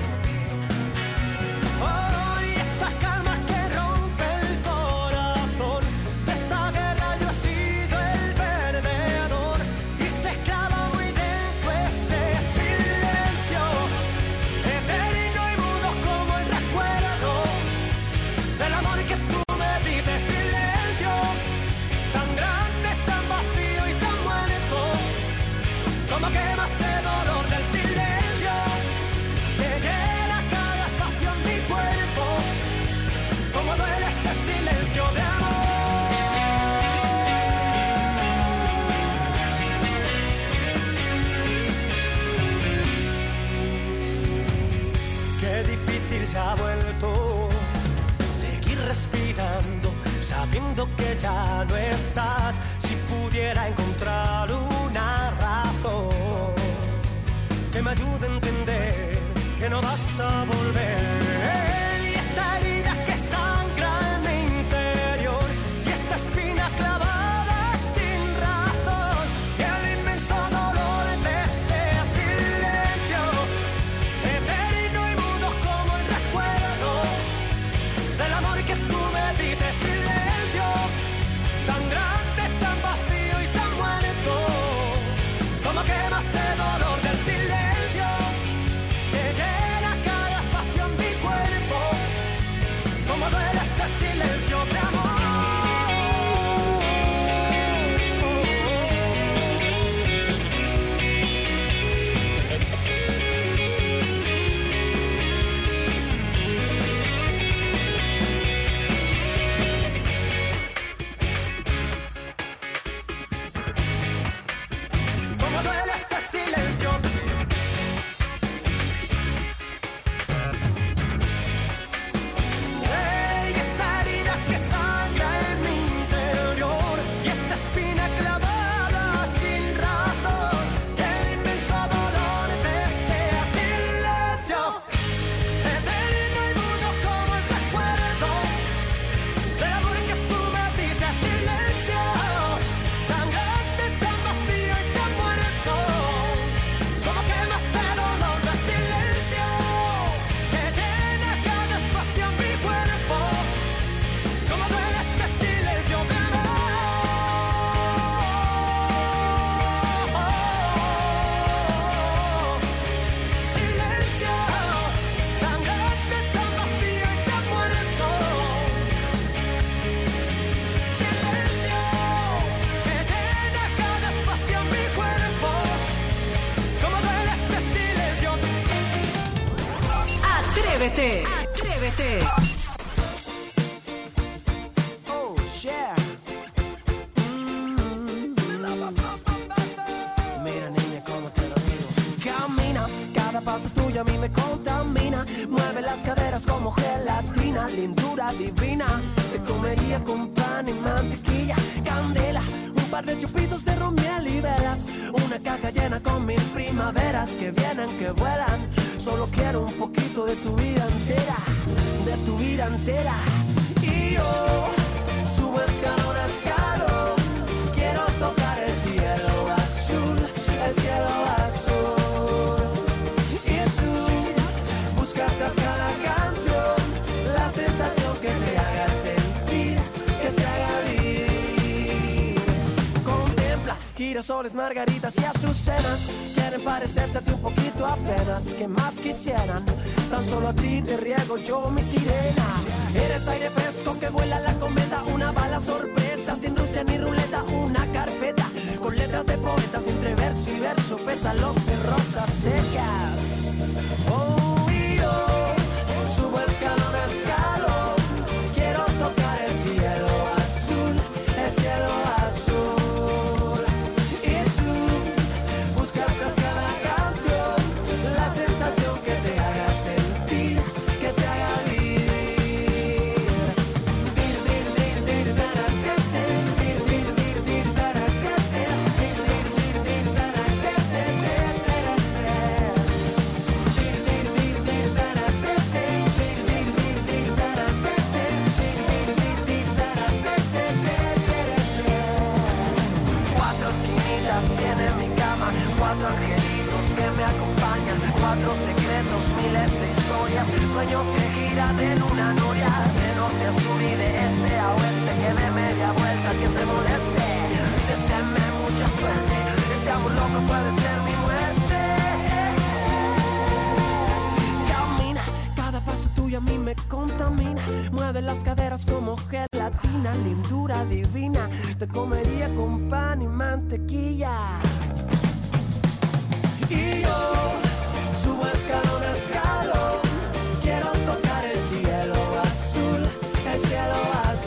Hoy esta calma que rompe el corazón. De esta guerra yo he sido el perdedor. Y se clava muy dentro este silencio, eterno y mudo como el recuerdo del amor que tú me diste. Silencio tan grande, tan vacío y tan muerto, como quemaste dolor del silencio. Te llena cada espacio en mi cuerpo, como duele este silencio de amor. Qué difícil se ha vuelto seguir respirando, sabiendo que ya no estás. Si pudiera encontrar una razón que me ayude a entender que no vas a volver. Y esta herida que sangra en mi interior, y esta espina clavada sin razón, y el inmenso dolor de este silencio, eterno y mudo como el recuerdo del amor que tú me diste. Silencio tan grande, tan vacío y tan muerto, como quemaste dolor del silencio. Te llena cada espacio en mi cuerpo, como duele este silencio de amor. Atrévete. Atrévete. Oh, yeah. Mira, niña, cómo te lo digo. Camina, cada paso tuyo a mí me contamina. Mueve las caderas como gelatina, lindura divina. Te comería con pan y mantequilla, candela, un par de chupitos de ron, miel y velas. Una caja llena con 1000 primaveras que vienen, que vuelan. Solo quiero un poquito de tu vida entera, de tu vida entera. Y yo subo escalón a escalón, quiero tocar el cielo azul, el cielo azul. Y tú buscas tras cada canción la sensación que te haga sentir, que te haga vivir. Contempla girasoles, margaritas y azucenas, quieren parecerse a ti un poquito apenas. ¿Qué más quisieran? Tan solo a ti te riego yo mi sirena. Eres aire fresco que vuela la cometa, una bala sorpresa sin Rusia ni ruleta, una carpeta con letras de poetas entre verso y verso, pétalos de rosas secas. Oh, y yo subo escalón a escalón, quiero tocar el cielo azul, el cielo azul. Y tú buscas tras cada canción la sensación que te haga sentir, que te haga vivir. Cuatro esquinitas tiene mi cama, 4 angelitos que me acompañan, 4 secretos, miles de historias, sueños que giran en una noria, de norte a sur y de este a oeste, que de media vuelta quien se moleste. Deseenme mucha suerte, este amor loco puede ser mi muerte. Camina, cada paso tuyo a mí me contamina, mueve las caderas como gelatina, lindura divina, te comería con pan y mantequilla. Y yo subo escalón a escalón, quiero tocar el cielo azul, el cielo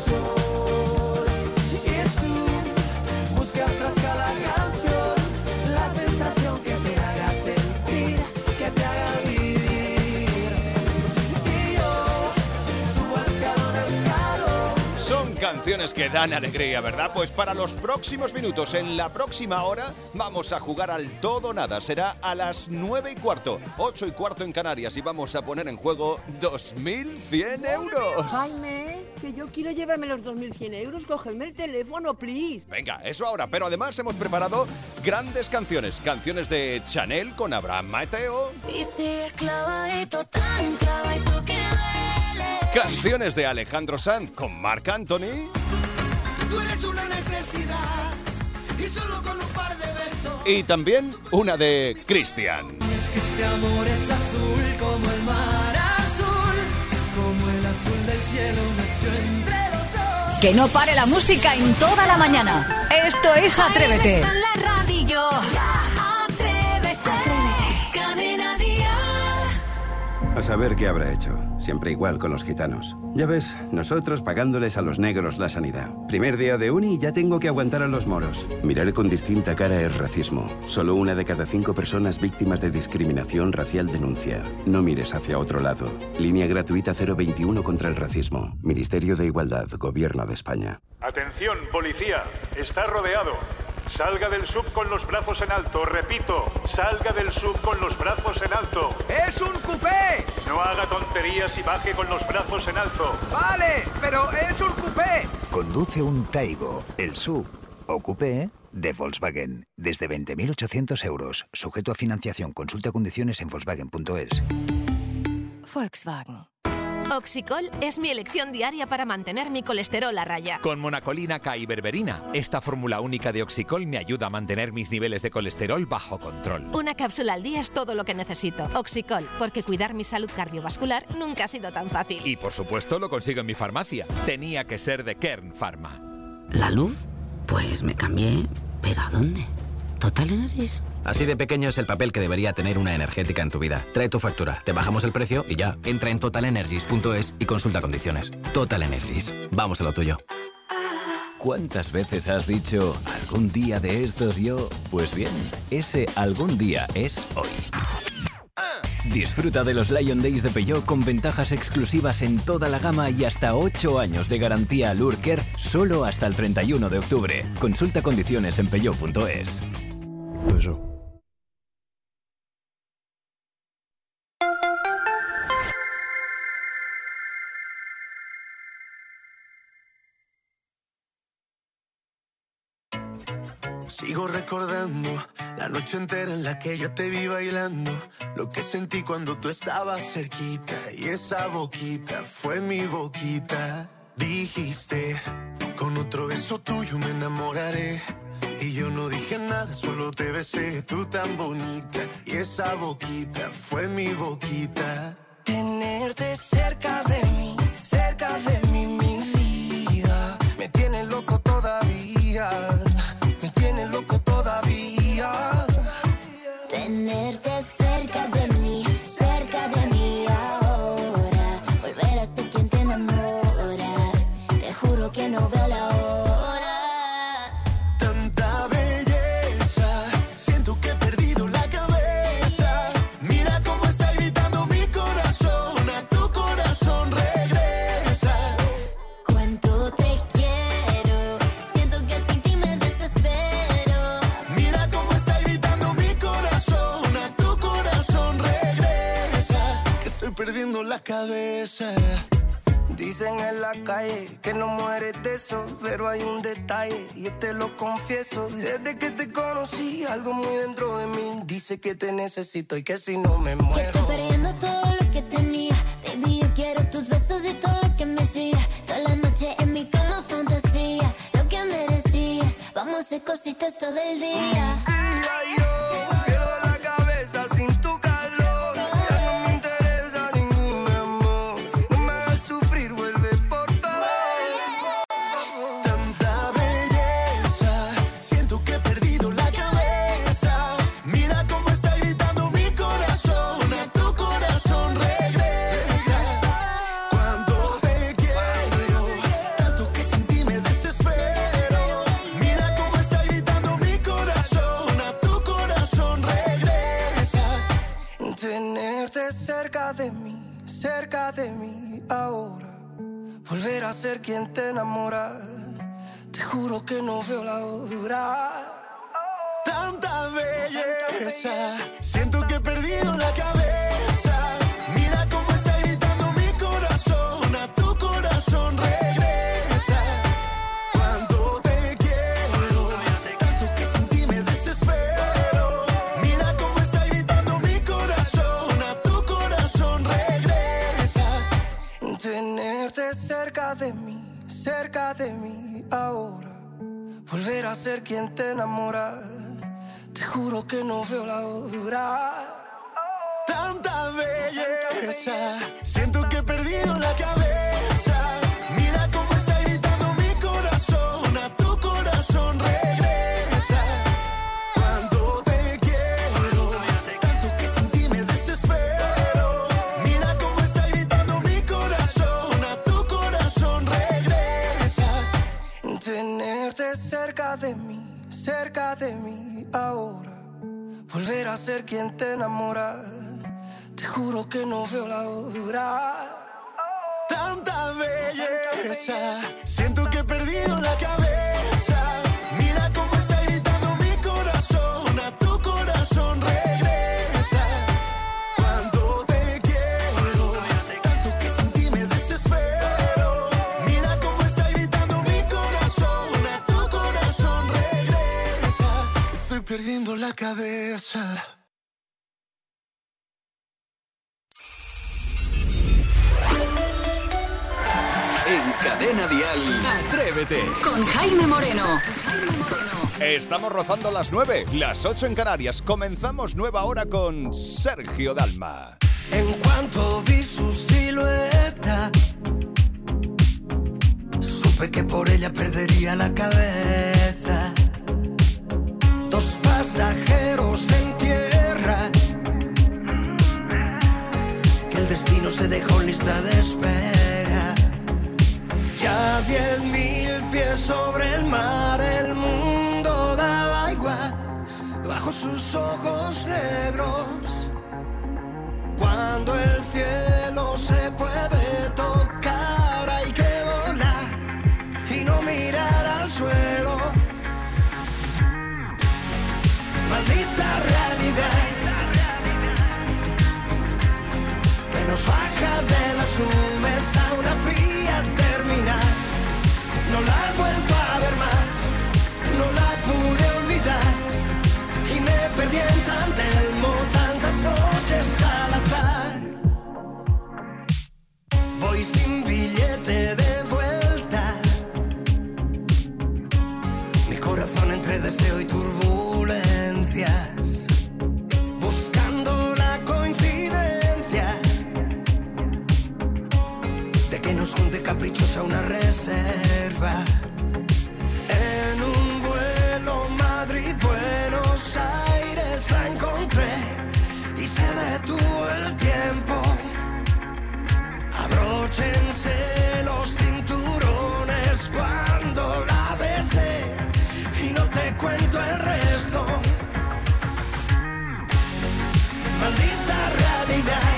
azul. Y tú buscas tras cada canción la sensación que te haga sentir, que te haga vivir. Y yo subo escalón a escalón. Son canciones que dan alegría, ¿verdad? Pues para los próximos minutos, en la próxima hora, vamos a jugar al todo o nada. Será a las 9:15, 8:15 en Canarias, y vamos a poner en juego 2.100 euros. Jaime, que yo quiero llevarme los 2.100 euros. Cógeme el teléfono, please. Venga, eso ahora, pero además hemos preparado grandes canciones. Canciones de Chanel con Abraham Mateo. Y sigues clavadito, tan clavadito que duele. Canciones de Alejandro Sanz con Marc Anthony. Tú eres una necesidad y solo con un par de besos. Y también una de Cristian. Es que este amor es azul como el mar azul, como el azul del cielo nació entre los dos. Que no pare la música en toda la mañana. Esto es Atrévete. Está en la radio. Atrévete. Cadena Dial. A saber qué habrá hecho. Siempre igual con los gitanos. Ya ves, nosotros pagándoles a los negros la sanidad. Primer día de uni y ya tengo que aguantar a los moros. Mirar con distinta cara es racismo. Solo 1 de cada 5 personas víctimas de discriminación racial denuncia. No mires hacia otro lado. Línea gratuita 021 contra el racismo. Ministerio de Igualdad, Gobierno de España. Atención, policía. Está rodeado. Salga del sub con los brazos en alto. Repito, salga del sub con los brazos en alto. ¡Es un coupé! No haga tonterías y baje con los brazos en alto. Vale, pero es un coupé. Conduce un Taigo, el SUV o coupé de Volkswagen. Desde 20.800 euros. Sujeto a financiación. Consulta condiciones en Volkswagen.es. Volkswagen. Oxicol es mi elección diaria para mantener mi colesterol a raya. Con monacolina K y berberina, esta fórmula única de Oxicol me ayuda a mantener mis niveles de colesterol bajo control. Una cápsula al día es todo lo que necesito. Oxicol, porque cuidar mi salud cardiovascular nunca ha sido tan fácil. Y por supuesto lo consigo en mi farmacia. Tenía que ser de Kern Pharma. ¿La luz? Pues me cambié. ¿Pero a dónde? Total Energies. Así de pequeño es el papel que debería tener una energética en tu vida. Trae tu factura, te bajamos el precio y ya. Entra en totalenergies.es y consulta condiciones. Total Energies. Vamos a lo tuyo. ¿Cuántas veces has dicho algún día de estos yo? Pues bien, ese algún día es hoy. Disfruta de los Lion Days de Peugeot con ventajas exclusivas en toda la gama y hasta 8 años de garantía Lurker solo hasta el 31 de octubre. Consulta condiciones en peugeot.es. Eso. Sigo recordando la noche entera en la que yo te vi bailando, lo que sentí cuando tú estabas cerquita y esa boquita fue mi boquita. Dijiste, con otro beso tuyo me enamoraré. Y yo no dije nada, solo te besé, tú tan bonita. Y esa boquita fue mi boquita. Tenerte cerca de mí, mi vida. Me tiene loco todavía, me tiene loco todavía. Tenerte cerca de mí ahora. Volver a ser quien te enamora. Te juro que no veo la hora. Tanta belleza, siento que he perdido la cabeza. Mira cómo está gritando mi corazón, a tu corazón regresa. Cuánto te quiero, siento que sin ti me desespero. Mira cómo está gritando mi corazón, a tu corazón regresa. Que estoy perdiendo la cabeza. Dicen en la calle que no mueres de eso, pero hay un detalle, yo te lo confieso. Desde que te conocí, algo muy dentro de mí dice que te necesito y que si no me muero. Que estoy perdiendo todo lo que tenía. Baby, yo quiero tus besos y todo lo que me hacía. Toda la noche en mi cama fantasía, lo que merecías. Vamos a hacer cositas todo el día. Yo pierdo la cabeza sin tu calor. Ya no me interesa ningún amor. No me hagas sufrir, vuelve por favor. Tanta belleza, siento que he perdido la cabeza. Mira cómo está gritando mi corazón, a tu corazón regresa. Cuando te quiero, tanto que sin ti me desespero. Mira cómo está gritando mi corazón, a tu corazón regresa. Tenerte cerca de mí ahora. Volver a ser quien te enamora. Te juro que no veo la hora. Tanta belleza, siento que he perdido la cabeza. Mira cómo está gritando mi corazón, a tu corazón regresa. Cuando te quiero, tanto que sin ti me desespero. Mira cómo está gritando mi corazón, a tu corazón regresa. Tenerte cerca de mí ahora. Volver a ser quien te enamora. Te juro que no veo la hora. Tanta belleza, siento que he perdido la cabeza. Mira cómo está gritando mi corazón, a tu corazón regresa. Cuando te quiero, tanto que sin ti me desespero. Mira cómo está gritando mi corazón, a tu corazón regresa. Tenerte cerca de mí ahora. Volver a ser quien te enamora. Te juro que no veo la hora. Tanta belleza, siento que he perdido la cabeza. Mira cómo está gritando mi corazón, a tu corazón regresa. Cuando te quiero, tanto que sin ti me desespero. Mira cómo está gritando mi corazón, a tu corazón regresa. Estoy perdiendo la cabeza. En Cadena Dial, Atrévete. Con Jaime Moreno. Estamos rozando las 9, las 8 en Canarias. Comenzamos nueva hora con Sergio Dalma. En cuanto vi su silueta, supe que por ella perdería la cabeza. Dos pasos pasajeros en tierra, que el destino se dejó en lista de espera. Ya 10.000 pies sobre el mar, el mundo daba igual bajo sus ojos negros. Cuando el cielo se puede tocar, hay que volar y no mirar al suelo. Maldita realidad que nos baja de las nubes a una fría terminal. No la he vuelto a ver más, no la pude olvidar y me perdí en San Telmo tantas noches al azar. Voy sin billete de vuelta, mi corazón entre deseo y turbulencias, buscando la coincidencia de que nos junte caprichos a una reserva. En un vuelo Madrid-Buenos Aires la encontré y se detuvo el tiempo. Abróchense los cinturones cuando la besé y no te cuento el resto. Maldita realidad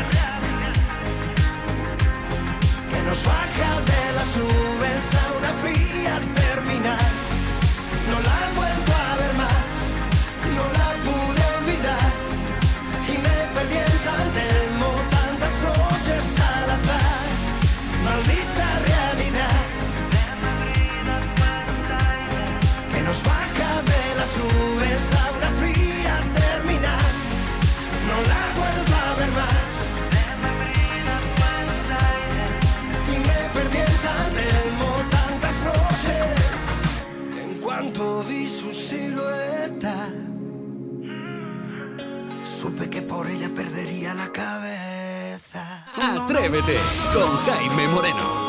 que nos baja de las nubes a una fría terminal. No la he vuelto a ver más, no la pude olvidar y me perdí en San Telmo tantas noches al azar. Maldita realidad que nos baja de las nubes a una fría terminal. No la he vuelto a ver más y me perdí en San Telmo tantas noches. En cuanto vi su silueta, supe que por ella perdería la cabeza. Atrévete con Jaime Moreno.